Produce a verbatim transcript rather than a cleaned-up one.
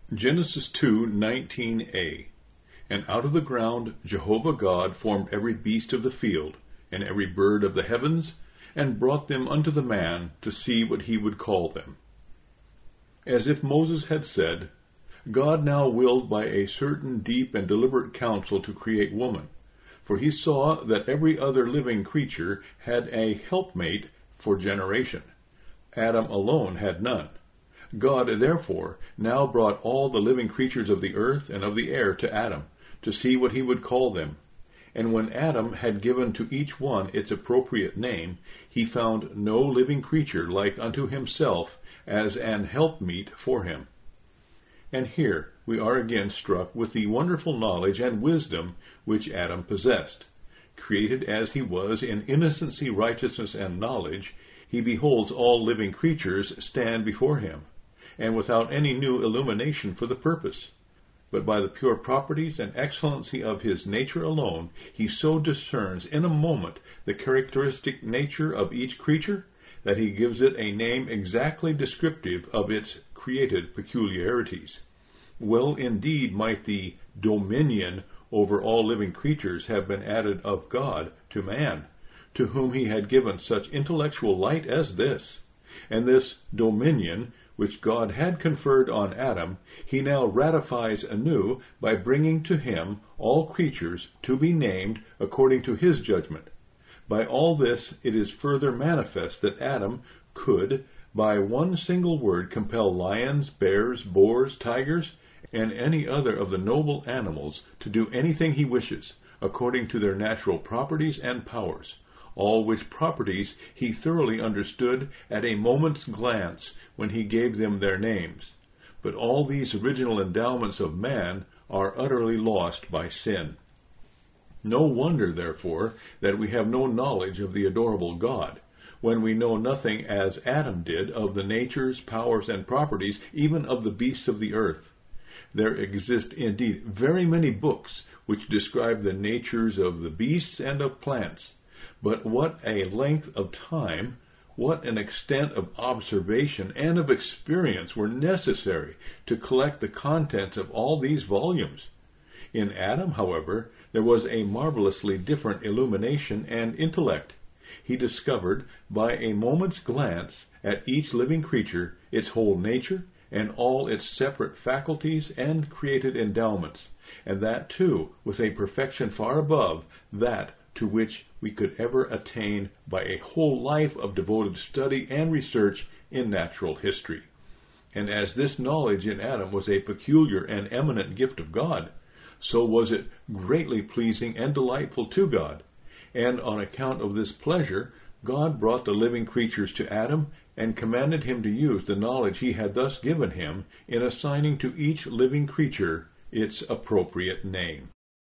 Genesis two nineteen a. And out of the ground Jehovah God formed every beast of the field, and every bird of the heavens, and brought them unto the man, to see what he would call them. As if Moses had said, God now willed by a certain deep and deliberate counsel to create woman, for he saw that every other living creature had a helpmate for generation. Adam alone had none. God, therefore, now brought all the living creatures of the earth and of the air to Adam, to see what he would call them. And when Adam had given to each one its appropriate name, he found no living creature like unto himself as an helpmeet for him. And here we are again struck with the wonderful knowledge and wisdom which Adam possessed. Created as he was in innocency, righteousness, and knowledge, he beholds all living creatures stand before him, and without any new illumination for the purpose. But by the pure properties and excellency of his nature alone, he so discerns in a moment the characteristic nature of each creature, that he gives it a name exactly descriptive of its created peculiarities. Well indeed might the dominion over all living creatures have been added of God to man, to whom he had given such intellectual light as this. And this dominion, which God had conferred on Adam, he now ratifies anew by bringing to him all creatures to be named according to his judgment. By all this it is further manifest that Adam could, by one single word, compel lions, bears, boars, tigers, and any other of the noble animals to do anything he wishes, according to their natural properties and powers, all which properties he thoroughly understood at a moment's glance when he gave them their names. But all these original endowments of man are utterly lost by sin. No wonder, therefore, that we have no knowledge of the adorable God, when we know nothing, as Adam did, of the natures, powers, and properties even of the beasts of the earth. There exist indeed very many books which describe the natures of the beasts and of plants, but what a length of time, what an extent of observation and of experience were necessary to collect the contents of all these volumes! In Adam, however, there was a marvelously different illumination and intellect. He discovered, by a moment's glance at each living creature, its whole nature, and all its separate faculties and created endowments, and that too with a perfection far above that to which we could ever attain by a whole life of devoted study and research in natural history. And as this knowledge in Adam was a peculiar and eminent gift of God, so was it greatly pleasing and delightful to God. And on account of this pleasure, God brought the living creatures to Adam, and commanded him to use the knowledge he had thus given him in assigning to each living creature its appropriate name.